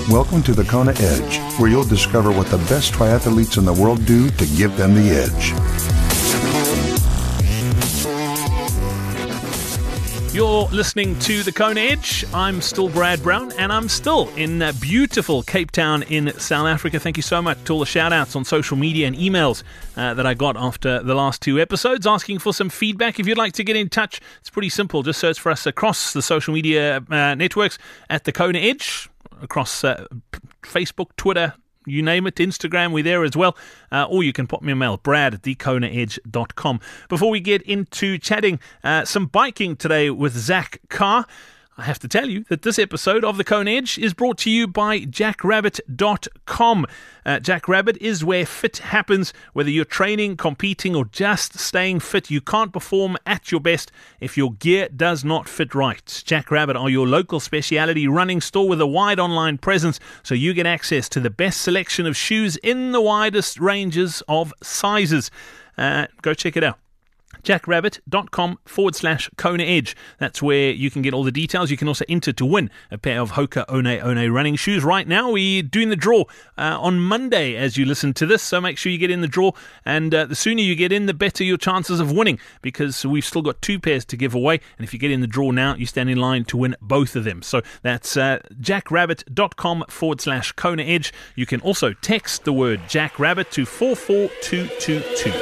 Welcome to the Kona Edge, where you'll discover what the best triathletes in the world do to give them the edge. You're listening to the Kona Edge. I'm still Brad Brown, and I'm still in beautiful Cape Town in South Africa. Thank you so much to all the shout-outs on social media and emails that I got after the last two episodes, asking for some feedback. If you'd like to get in touch, it's pretty simple. Just search for us across the social media networks at the Kona Edge, across Facebook, Twitter, you name it, Instagram, we're there as well. Or you can pop me a mail, brad@thekonaedge.com. Before we get into chatting some biking today with Zach Carr, I have to tell you that this episode of The Kona Edge is brought to you by jackrabbit.com. Jackrabbit is where fit happens. Whether you're training, competing, or just staying fit, you can't perform at your best if your gear does not fit right. Jackrabbit are your local specialty running store with a wide online presence, so you get access to the best selection of shoes in the widest ranges of sizes. Go check it out. jackrabbit.com/Kona Edge. That's where you can get all the details. You can also enter to win a pair of Hoka One running shoes. Right now, we're doing the draw on Monday as you listen to this, so make sure you get in the draw, and the sooner you get in, the better your chances of winning, because we've still got two pairs to give away, and if you get in the draw now, you stand in line to win both of them. So that's jackrabbit.com/Kona Edge. You can also text the word Jackrabbit to 44222.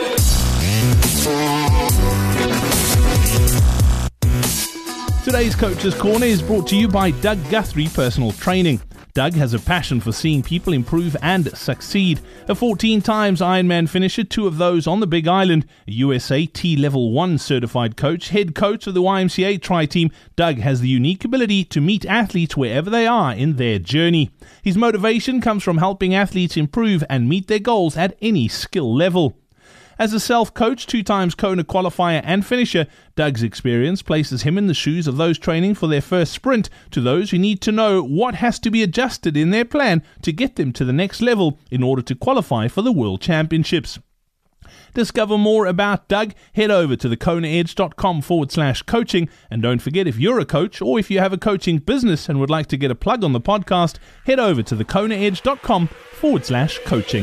Today's Coach's Corner is brought to you by Doug Guthrie Personal Training. Doug has a passion for seeing people improve and succeed. A 14 times Ironman finisher, 2 of those on the Big Island, a USA T-Level 1 certified coach, head coach of the YMCA Tri-Team, Doug has the unique ability to meet athletes wherever they are in their journey. His motivation comes from helping athletes improve and meet their goals at any skill level. As a self-coach, 2 times Kona qualifier and finisher, Doug's experience places him in the shoes of those training for their first sprint to those who need to know what has to be adjusted in their plan to get them to the next level in order to qualify for the World Championships. Discover more about Doug, head over to thekonaedge.com/coaching, and don't forget, if you're a coach or if you have a coaching business and would like to get a plug on the podcast, head over to thekonaedge.com/coaching.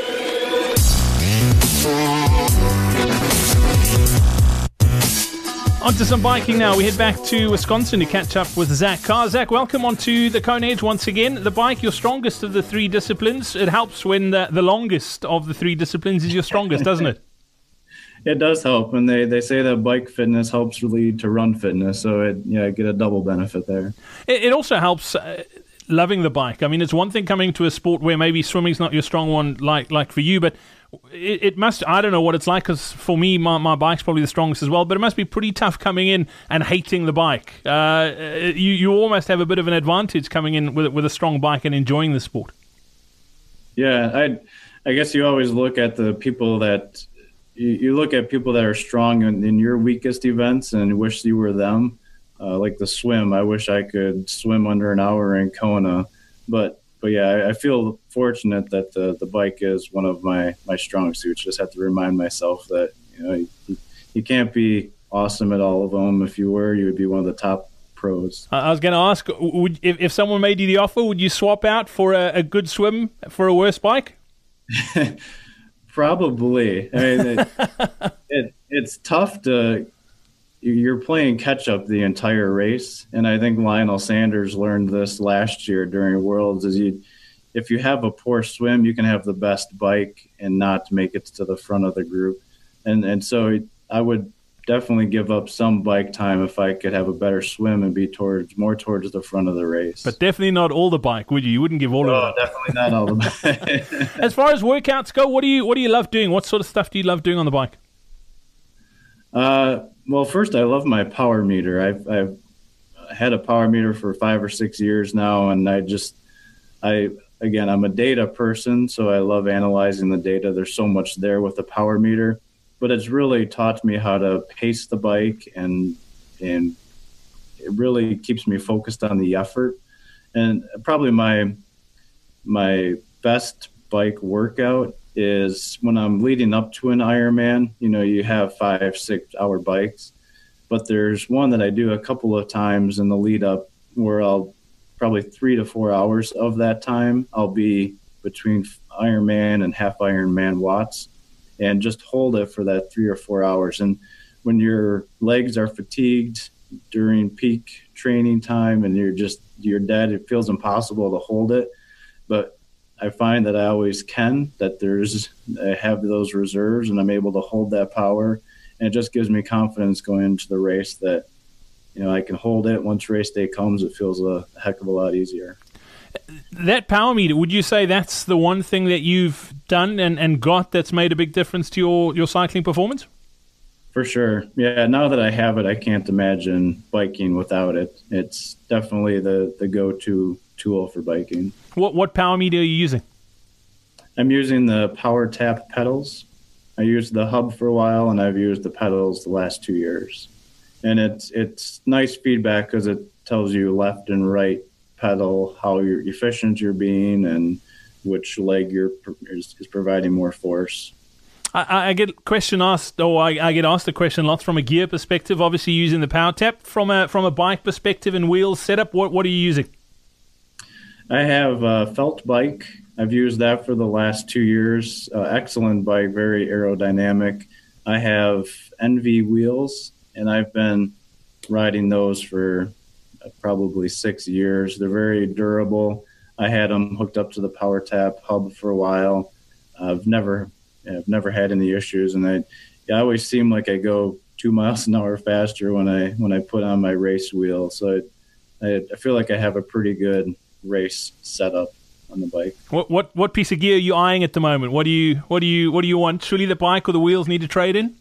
On to some biking now. We head back to Wisconsin to catch up with Zach Carr. Zach, welcome onto the Kona Edge once again. The bike, your strongest of the 3 disciplines. It helps when the longest of the 3 disciplines is your strongest, doesn't it? It does help, and they say that bike fitness helps lead to run fitness, so I get a double benefit there. It also helps loving the bike. I mean, it's one thing coming to a sport where maybe swimming's not your strong one like for you, but it must, I don't know what it's like, because for me, my bike's probably the strongest as well, but it must be pretty tough coming in and hating the bike. You almost have a bit of an advantage coming in with a strong bike and enjoying the sport. Yeah, I guess you always look at the people that, you look at people that are strong in your weakest events and wish you were them. Like the swim, I wish I could swim under an hour in Kona, but yeah, I feel fortunate that the bike is one of my strong suits. Just have to remind myself that you can't be awesome at all of them. If you were, you would be one of the top pros. I was going to ask, if someone made you the offer, would you swap out for a good swim for a worse bike? Probably. I mean, it's tough to. You're playing catch-up the entire race, and I think Lionel Sanders learned this last year during Worlds, is if you have a poor swim, you can have the best bike and not make it to the front of the group. And so I would definitely give up some bike time if I could have a better swim and be more towards the front of the race. But definitely not all the bike, would you? You wouldn't give all of it. Definitely not all the bike. As far as workouts go, what do you love doing? What sort of stuff do you love doing on the bike? Well, first, I love my power meter. I've had a power meter for 5 or 6 years now, and I'm a data person, so I love analyzing the data. There's so much there with the power meter, but it's really taught me how to pace the bike, and it really keeps me focused on the effort. And probably my best bike workout is when I'm leading up to an Ironman. You have 5-6 hour bikes, but there's one that I do a couple of times in the lead up where I'll probably 3 to 4 hours of that time, I'll be between Ironman and half Ironman watts and just hold it for that 3 or 4 hours. And when your legs are fatigued during peak training time and you're dead, it feels impossible to hold it. But I find that I always can, that I have those reserves and I'm able to hold that power. And it just gives me confidence going into the race that, I can hold it. Once race day comes, it feels a heck of a lot easier. That power meter, would you say that's the one thing that you've done and got that's made a big difference to your cycling performance? For sure. Yeah, now that I have it, I can't imagine biking without it. It's definitely the go-to tool for biking. What power meter are you using? I'm using the PowerTap pedals. I used the hub for a while, and I've used the pedals the last 2 years. And it's nice feedback because it tells you left and right pedal, how efficient you're being, and which leg is providing more force. I get asked the question lots from a gear perspective. Obviously, using the PowerTap from a bike perspective and wheels setup. What are you using? I have a Felt bike. I've used that for the last 2 years. Excellent bike, very aerodynamic. I have Envy wheels, and I've been riding those for probably 6 years. They're very durable. I had them hooked up to the PowerTap hub for a while. I've never had any issues, and I always seem like I go 2 miles an hour faster when I put on my race wheel. So I feel like I have a pretty good race setup on the bike. What piece of gear are you eyeing at the moment? What do you want? Surely the bike or the wheels need to trade in?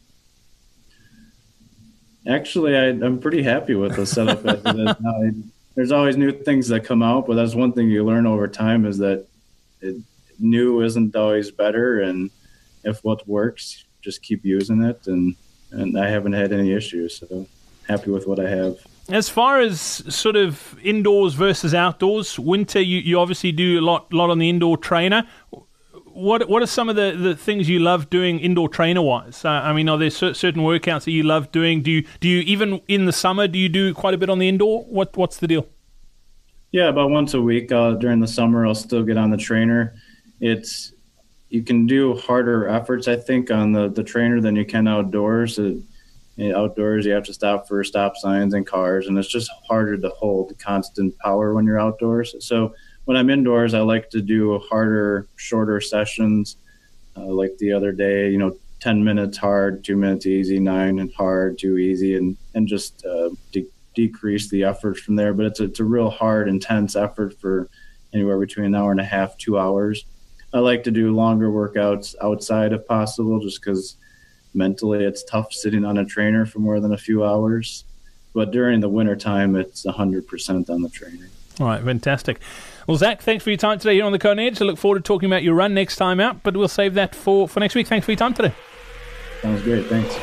Actually, I'm pretty happy with the setup as it is now. There's always new things that come out, but that's one thing you learn over time is that new isn't always better, and if what works, just keep using it, and I haven't had any issues, so happy with what I have. As far as sort of indoors versus outdoors, winter, you obviously do a lot on the indoor trainer. What are some of the things you love doing indoor trainer-wise? Are there certain workouts that you love doing? Do you even in the summer, do you do quite a bit on the indoor? What's the deal? Yeah, about once a week during the summer, I'll still get on the trainer. You can do harder efforts, I think, on the trainer than you can outdoors. Outdoors, you have to stop for stop signs and cars, and it's just harder to hold constant power when you're outdoors. So when I'm indoors, I like to do harder, shorter sessions. Like the other day, 10 minutes hard, 2 minutes easy, 9 and hard, 2 easy, and just decrease the effort from there. But it's a real hard, intense effort for anywhere between an hour and a half, 2 hours. I like to do longer workouts outside if possible, just because mentally it's tough sitting on a trainer for more than a few hours. But during the wintertime, it's 100% on the trainer. All right, fantastic. Well, Zach, thanks for your time today here on the Kona Edge. I look forward to talking about your run next time out, but we'll save that for next week. Thanks for your time today. Sounds great. Thanks.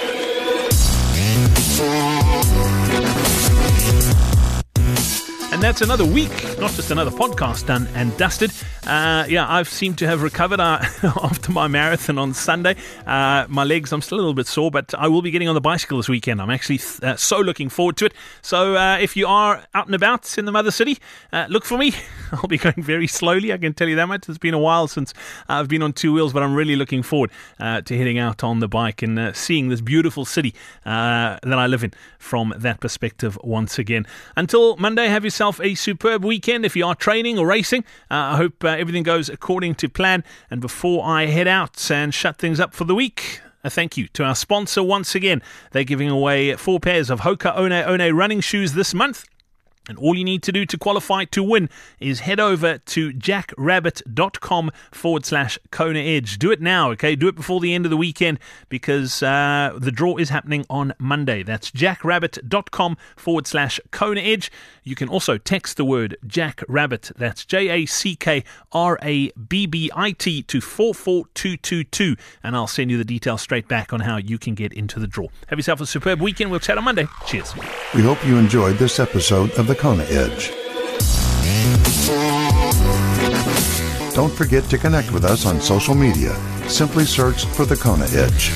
And that's another week, not just another podcast done and dusted. I've seemed to have recovered after my marathon on Sunday. My legs, I'm still a little bit sore, but I will be getting on the bicycle this weekend. I'm actually so looking forward to it. So if you are out and about in the Mother City, look for me. I'll be going very slowly, I can tell you that much. It's been a while since I've been on two wheels, but I'm really looking forward to heading out on the bike and seeing this beautiful city that I live in from that perspective once again. Until Monday, have yourself a superb weekend. If you are training or racing, I hope everything goes according to plan. And before I head out and shut things up for the week, a thank you to our sponsor once again. They're giving away 4 pairs of Hoka One running shoes this month. And all you need to do to qualify to win is head over to jackrabbit.com/Kona Edge. Do it now, okay? Do it before the end of the weekend because the draw is happening on Monday. That's jackrabbit.com/Kona Edge. You can also text the word Jackrabbit, that's JACKRABBIT to 44222, and I'll send you the details straight back on how you can get into the draw. Have yourself a superb weekend. We'll chat on Monday. Cheers. We hope you enjoyed this episode of the Kona Edge. Don't forget to connect with us on social media. Simply search for the Kona Edge.